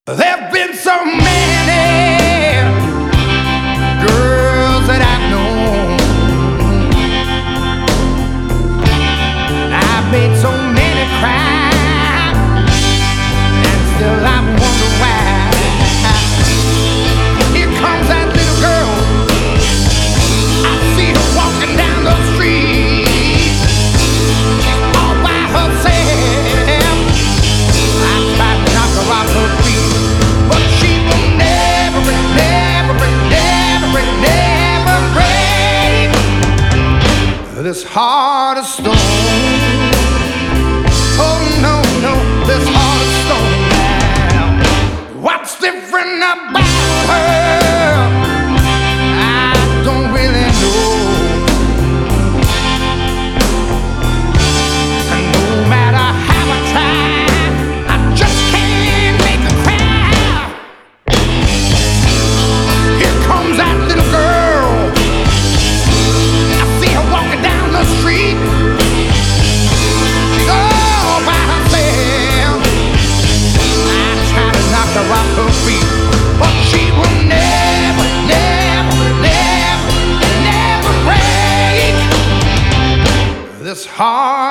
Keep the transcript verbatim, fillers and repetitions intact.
There've been so many girls that I've known. I've made so many cry, and still I wonder why. Here comes that little girl. I see her walking down the street, all by herself. I try to knock her off her feet. This heart of stone. Oh no, no, this heart of stone now. What's different about her? I don't really know. And no matter how I try, I just can't make her cry. Here comes that little girl. Street. She's all by herself. I try to knock her off her feet, but she will never, never, never, never break this heart.